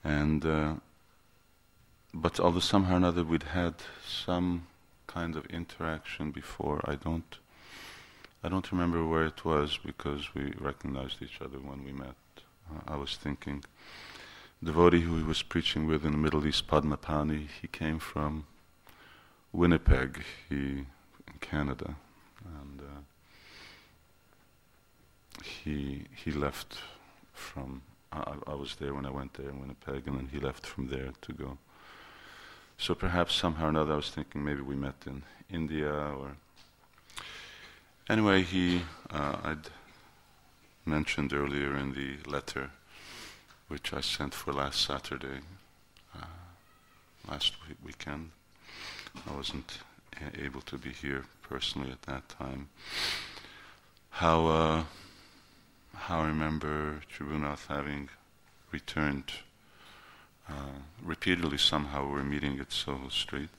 And but although somehow or another we'd had some kind of interaction before, I don't remember where it was because we recognized each other when we met. I was thinking, the devotee who he was preaching with in the Middle East, Padmapani, he came from Winnipeg, in Canada, and he left from. I was there when I went there in Winnipeg, and then he left from there to go. So perhaps somehow or another I was thinking maybe we met in India or... Anyway, I'd mentioned earlier in the letter which I sent for last Saturday, last weekend. I wasn't able to be here personally at that time. How I remember Tribhunath having returned repeatedly. Somehow we were meeting at Soho Street,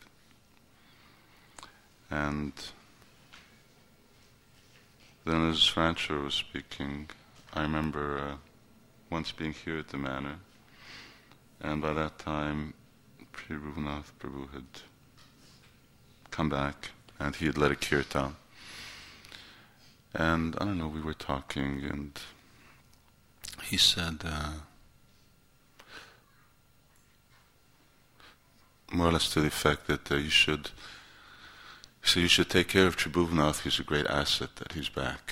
and then as Rancher was speaking, I remember once being here at the manor, and by that time Tribhunath Prabhu had come back and he had led a kirtan. And I don't know, we were talking and he said, more or less to the effect that you should take care of Tribhunath. He's a great asset that he's back.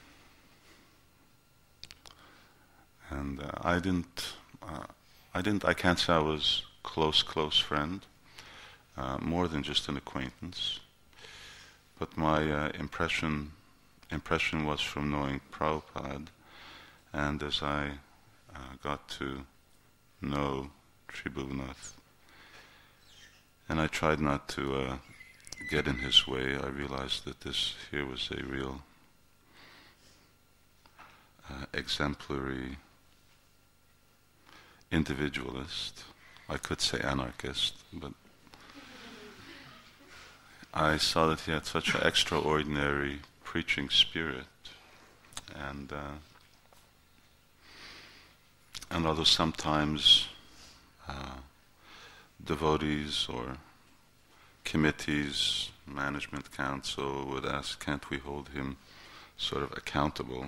And I can't say I was close friend, more than just an acquaintance. But my impression was from knowing Prabhupada, and as I got to know Tribhunath, and I tried not to get in his way, I realized that this here was a real exemplary individualist. I could say anarchist, but I saw that he had such an extraordinary preaching spirit, and although sometimes devotees or committees, management council would ask, can't we hold him sort of accountable?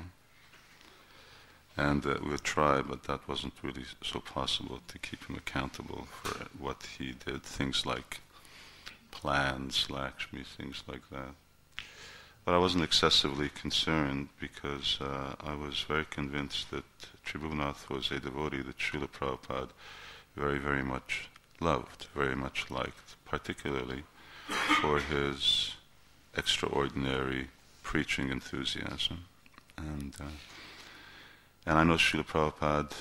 And we would try, but that wasn't really so possible to keep him accountable for what he did, things like plans, Lakshmi, things like that. But I wasn't excessively concerned because I was very convinced that Tribhunath was a devotee that Srila Prabhupada very, very much loved, very much liked, particularly for his extraordinary preaching enthusiasm. And I know Srila Prabhupada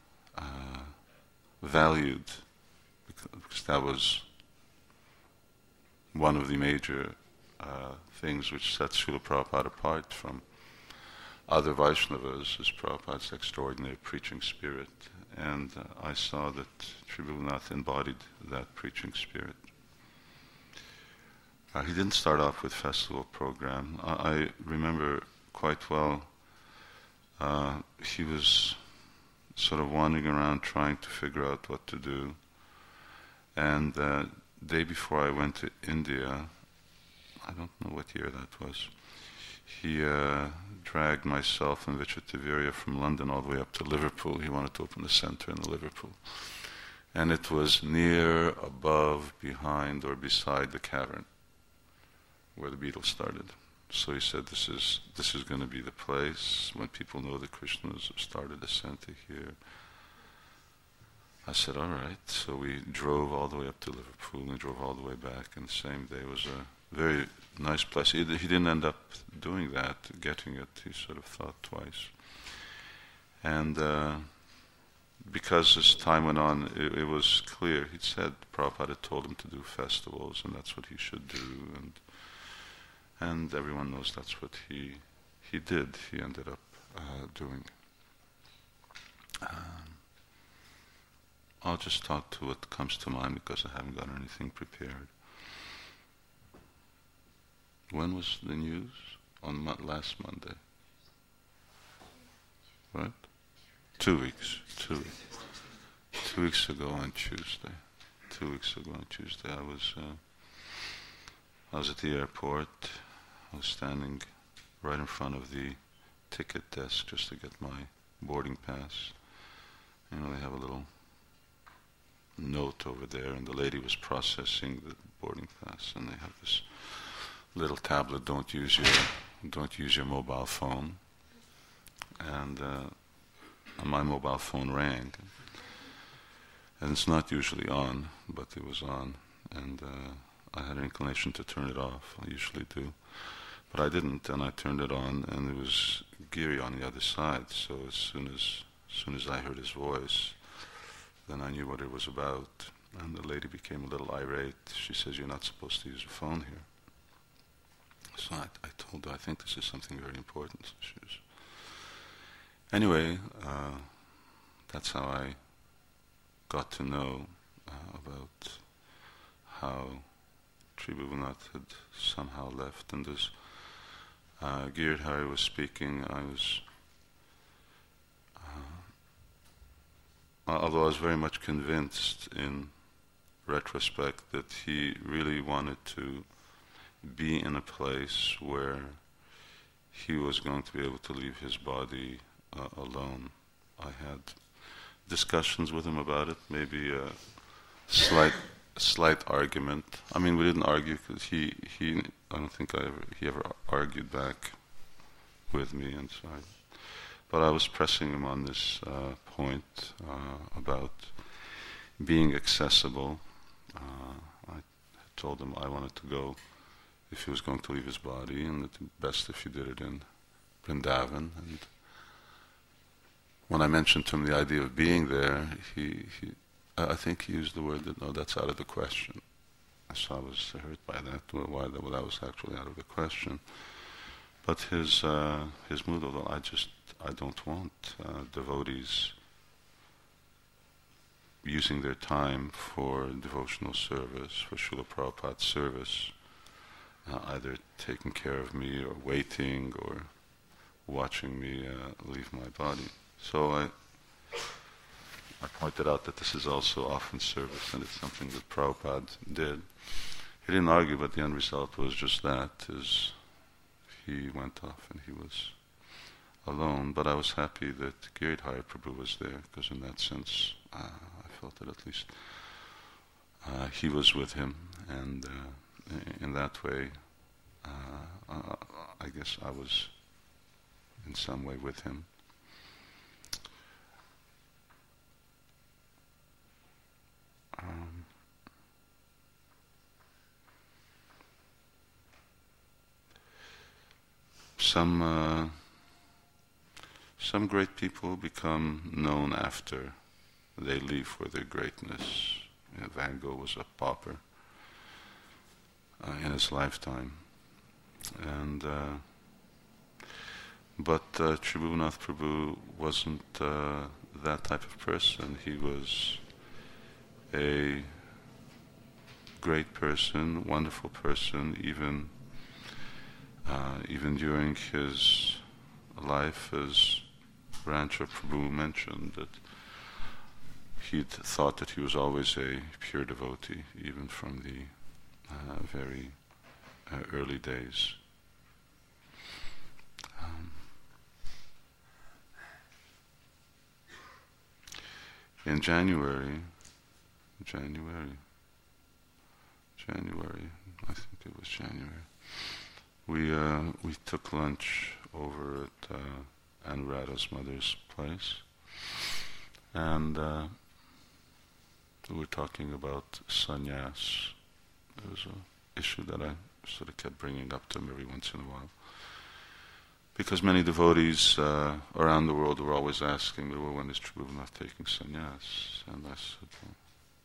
valued, because that was one of the major things which set Srila Prabhupada apart from other Vaishnavas, is Prabhupada's extraordinary preaching spirit. And I saw that Tribhunath embodied that preaching spirit. He didn't start off with festival program. I remember quite well he was sort of wandering around trying to figure out what to do. And the day before I went to India, I don't know what year that was, he dragged myself and Vichitavirya from London all the way up to Liverpool. He wanted to open a center in Liverpool. And it was near, above, behind, or beside the cavern where the Beatles started. So he said, this is going to be the place when people know the Krishnas have started a center here. I said, all right. So we drove all the way up to Liverpool and drove all the way back, and the same day. It was a very nice place. He didn't end up doing that, getting it. He sort of thought twice. And because as time went on, it was clear. He'd said Prabhupada had told him to do festivals, and that's what he should do. And everyone knows that's what he did. He ended up doing. I'll just talk to what comes to mind because I haven't got anything prepared. When was the news? On last Monday. What? 2 weeks. 2 weeks ago on Tuesday. 2 weeks ago on Tuesday, I was at the airport. I was standing right in front of the ticket desk just to get my boarding pass. You know, they have a little note over there, and the lady was processing the boarding pass, and they have this little tablet: don't use your mobile phone. And my mobile phone rang, and it's not usually on, but it was on, and I had an inclination to turn it off. I usually do, but I didn't, and I turned it on, and it was Giri on the other side. So as soon as I heard his voice, then I knew what it was about. And the lady became a little irate. She says, "You're not supposed to use a phone here." So I told her, "I think this is something very important." So she was, anyway, that's how I got to know about how Tribhuvannath had somehow left. And as Giridhari was speaking, although I was very much convinced in retrospect that he really wanted to be in a place where he was going to be able to leave his body alone. I had discussions with him about it, maybe a slight argument. I mean, we didn't argue because I don't think he ever argued back with me, and so but I was pressing him on this point about being accessible. I told him I wanted to go if he was going to leave his body, and that best if he did it in Vrindavan. And when I mentioned to him the idea of being there, I think he used the word that, "No, that's out of the question." So I was hurt by that. Why that was actually out of the question. But his mood, although I don't want devotees using their time for devotional service, for Srila Prabhupada's service, either taking care of me or waiting or watching me leave my body. So I pointed out that this is also often service, and it's something that Prabhupada did. He didn't argue, but the end result was just that, is he went off and he was alone. But I was happy that Giridhari Prabhu was there, because in that sense I felt that at least he was with him, and in that way I guess I was in some way with him. Some great people become known after they leave for their greatness. Van Gogh was a pauper in his lifetime, and but Tribhuvannath Prabhu wasn't that type of person. He was a great person, wonderful person, even during his life, as Rancha Prabhu mentioned, that he'd thought that he was always a pure devotee, even from the very early days. In January, I think it was January, we took lunch over at Anuradha's mother's place, and we were talking about sannyas. It was an issue that I sort of kept bringing up to him every once in a while, because many devotees around the world were always asking me, "Well, when is Tribhuvannath taking sannyas?" And I said, "Well,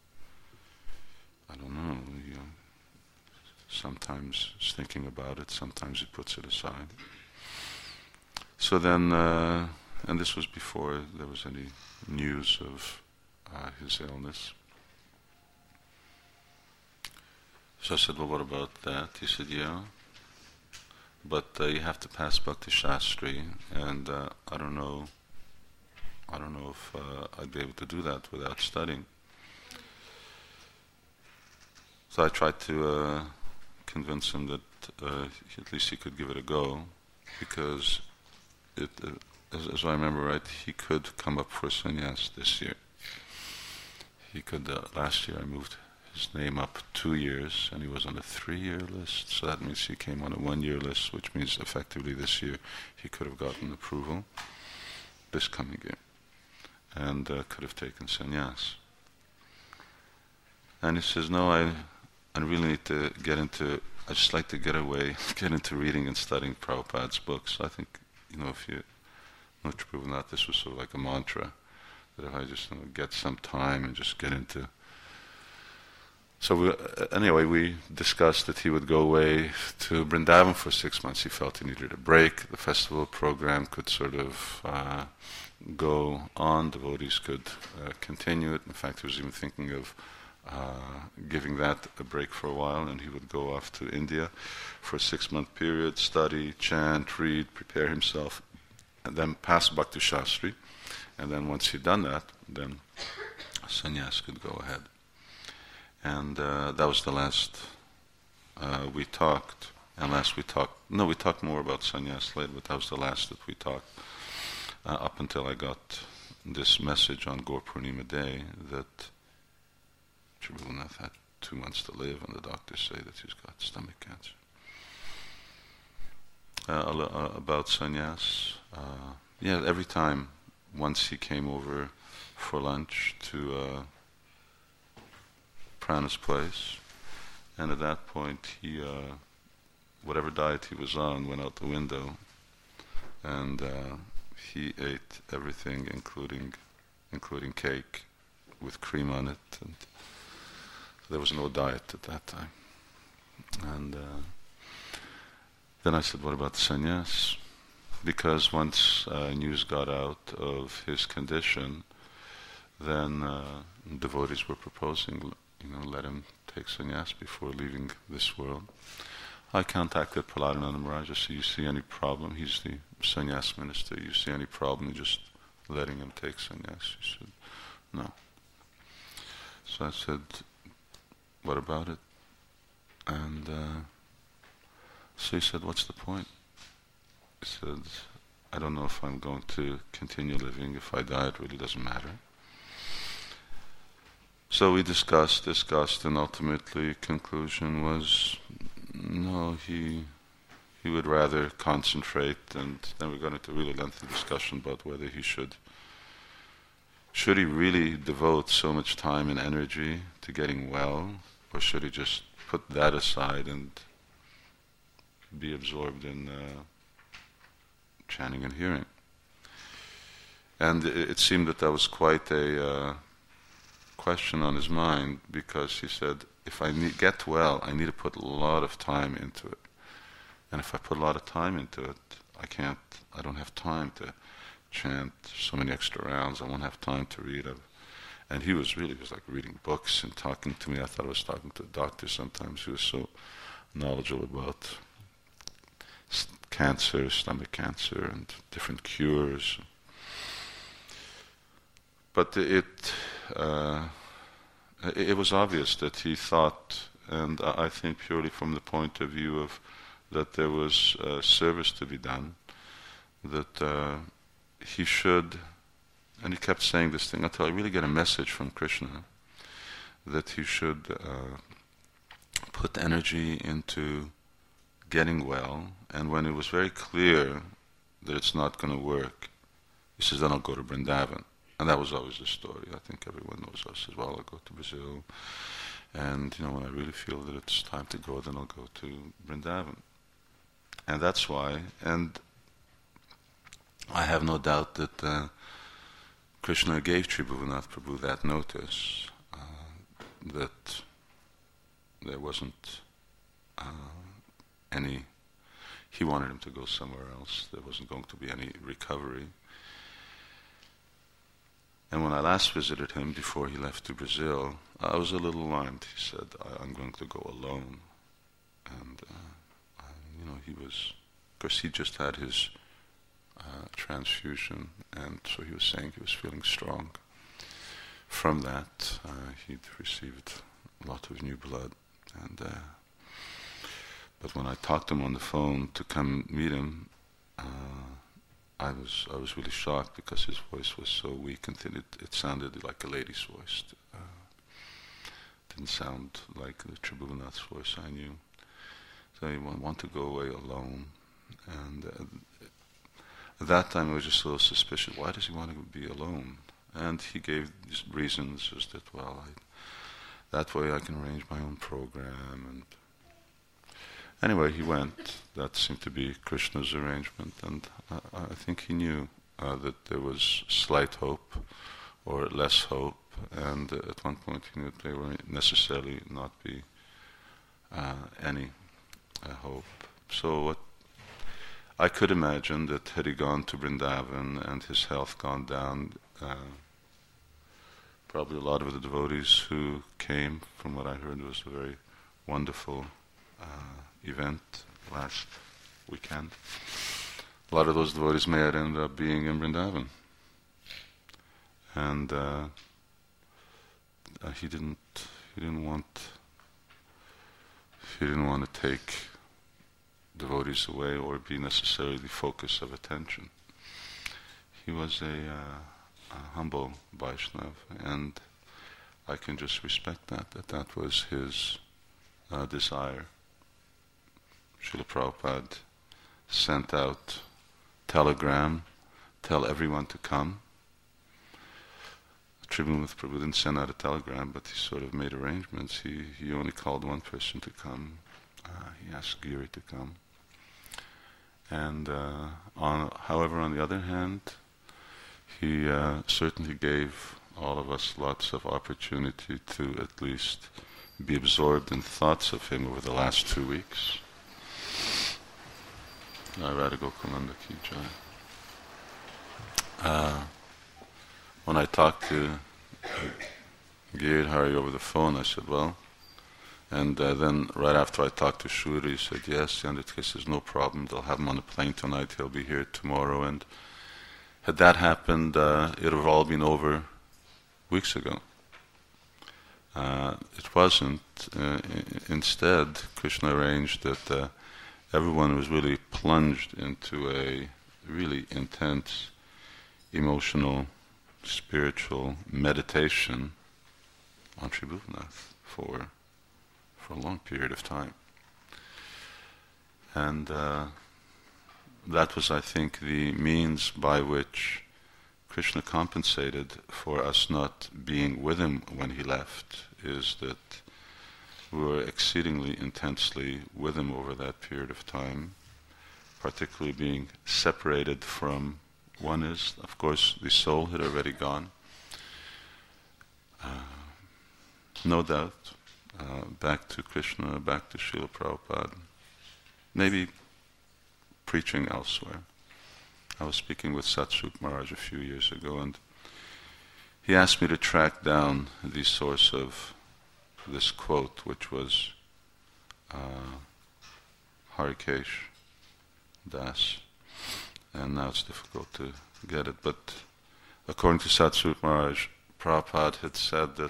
I don't know. Sometimes he's thinking about it, sometimes he puts it aside." So then, and this was before there was any news of his illness. So I said, "Well, what about that?" He said, "Yeah, but you have to pass Bhakti Shastri, and I don't know if I'd be able to do that without studying. So I tried to convince him that at least he could give it a go, because as I remember right, he could come up for sannyas this year. He could. Last year I moved his name up 2 years, and he was on a 3-year list, so that means he came on a 1-year list, which means effectively this year he could have gotten approval this coming year, and could have taken sannyas. And he says, no, I really need to get into, I just like to get into reading and studying Prabhupada's books. I think, if you know Prabhupada, this was sort of like a mantra, that if I just get some time and just get into. So anyway, we discussed that he would go away to Vrindavan for 6 months. He felt he needed a break. The festival program could sort of go on. Devotees could continue it. In fact, he was even thinking of giving that a break for a while, and he would go off to India for a 6-month period, study, chant, read, prepare himself, and then pass Bhakti Shastri. And then once he'd done that, then sannyas could go ahead. And that was the last we talked. And we talked more about sannyas later, but that was the last that we talked up until I got this message on Gaur Purnima Day that Tribhunath had 2 months to live, and the doctors say that he's got stomach cancer. About sannyas, every time, once he came over for lunch to Prana's place, and at that point he, whatever diet he was on went out the window, and he ate everything, including cake with cream on it, and there was no diet at that time. And then I said, what about the sannyas? Because once news got out of his condition, then devotees were proposing, let him take sannyas before leaving this world. I contacted Prahladananda Maharaj. I said, you see any problem? He's the sannyas minister. You see any problem in just letting him take sannyas? He said, no. So I said, what about it? And so he said, what's the point? He said, I don't know if I'm going to continue living. If I die, it really doesn't matter. So we discussed, and ultimately conclusion was, no, he would rather concentrate, and then we got into a really lengthy discussion about whether he should he really devote so much time and energy to getting well, or should he just put that aside and be absorbed in chanting and hearing. And it seemed that was quite a question on his mind, because he said, if I get well, I need to put a lot of time into it. And if I put a lot of time into it, I don't have time to chant so many extra rounds, I won't have time to read. And he was like reading books and talking to me. I thought I was talking to a doctor sometimes. He was so knowledgeable about cancer, stomach cancer, and different cures. But it was obvious that he thought, and I think purely from the point of view of that there was service to be done, that he should, and he kept saying this thing until I really get a message from Krishna, that he should put energy into getting well, and when it was very clear that it's not going to work, he says, then I'll go to Vrindavan. And that was always the story. I think everyone knows us as well. I'll go to Brazil, and when I really feel that it's time to go, then I'll go to Vrindavan. And that's why, and I have no doubt that Krishna gave Tribhuvannath Prabhu that notice, that there wasn't any, he wanted him to go somewhere else. There wasn't going to be any recovery. And when I last visited him before he left to Brazil, I was a little alarmed. He said, I'm going to go alone. And, he was, of course he just had his transfusion, and so he was saying he was feeling strong. From that, he'd received a lot of new blood, and but when I talked to him on the phone to come meet him, I was really shocked because his voice was so weak, and it sounded like a lady's voice. Didn't sound like the Tribhuvannath's voice I knew. So he wanted to go away alone, and at that time I was just a little suspicious. Why does he want to be alone? And he gave these reasons, just that, well, that way I can arrange my own program. And anyway, he went. That seemed to be Krishna's arrangement, and I think he knew that there was slight hope or less hope, and at one point he knew that there were necessarily not be any hope. So what I could imagine that had he gone to Vrindavan and his health gone down, probably a lot of the devotees who came, from what I heard, was a very wonderful event last weekend. A lot of those devotees may have ended up being in Vrindavan, and he didn't want to take devotees away or be necessarily the focus of attention. He was a humble Vaishnava, and I can just respect that was his desire. Srila Prabhupada sent out telegram, tell everyone to come. Tribhuvannath Prabhu didn't send out a telegram, but he sort of made arrangements. He only called one person to come. He asked Giri to come. And however, on the other hand, he certainly gave all of us lots of opportunity to at least be absorbed in thoughts of him over the last 2 weeks. Radha Gokulanda Ki Jai. When I talked to Giridhari over the phone, I said, well, and then right after I talked to Shuri, he said, yes, in that case there's no problem, they'll have him on the plane tonight, he'll be here tomorrow. And had that happened, it would have all been over weeks ago. It wasn't. Instead, Krishna arranged that everyone was really plunged into a really intense emotional, spiritual meditation on Tribhuvannath for a long period of time. And that was, I think, the means by which Krishna compensated for us not being with him when he left, is that we were exceedingly intensely with him over that period of time, particularly being separated from, one is, of course, the soul had already gone, no doubt, back to Krishna, back to Srila Prabhupada, maybe preaching elsewhere. I was speaking with Satsuk Maharaj a few years ago, and he asked me to track down the source of this quote, which was Harikesh Das, and now it's difficult to get it. But according to Satsuk Maharaj, Prabhupada had said that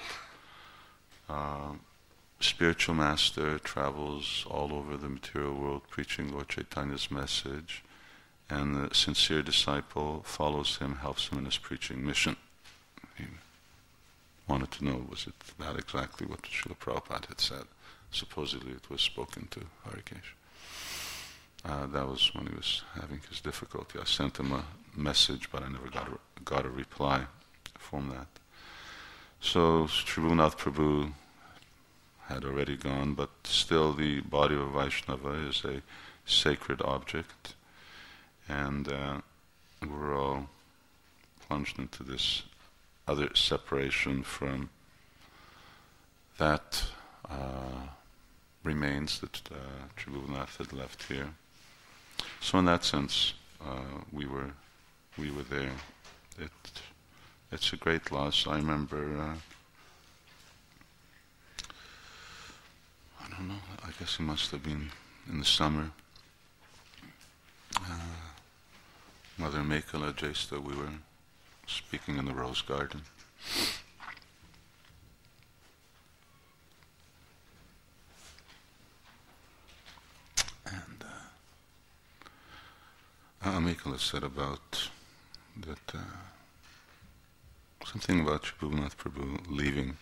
spiritual master travels all over the material world preaching Lord Chaitanya's message, and the sincere disciple follows him, helps him in his preaching mission. He wanted to know, was it that exactly what Srila Prabhupada had said? Supposedly it was spoken to Harikesh. That was when he was having his difficulty. I sent him a message, but I never got a reply from that. So Tribhuvannath Prabhu had already gone, but still the body of a Vaishnava is a sacred object, and we're all plunged into this other separation from that remains that Tribhuvannath had left here. So in that sense, we were there. It's a great loss. I remember, I don't know, I guess it must have been in the summer. Mother Mekhala Jesta, we were speaking in the Rose Garden. And Mekhala said about that, something about Shri Bhuvanath Prabhu leaving.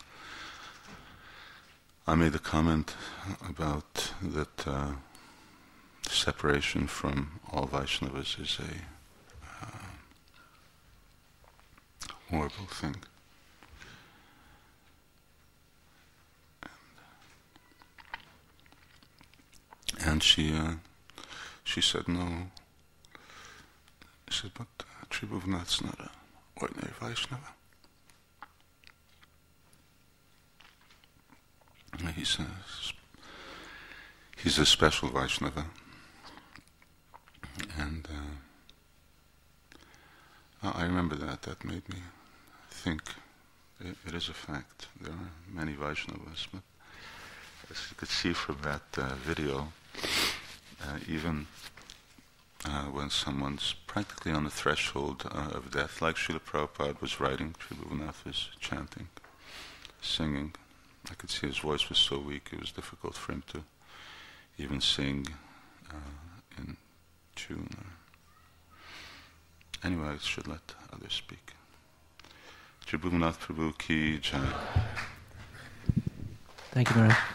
I made a comment about that separation from all Vaishnavas is a horrible thing. And she said no. She said, but Shri Bhuvanath's not an ordinary Vaishnava. He's a special Vaishnava. And I remember that made me think it is a fact. There are many Vaishnavas, but as you could see from that video, even when someone's practically on the threshold of death, like Srila Prabhupada was writing, Shri Bhuvanath was chanting, singing. I could see his voice was so weak, it was difficult for him to even sing in tune. Anyway, I should let others speak. Shri Bhuvanath Prabhu ki jai. Thank you, Maharaj.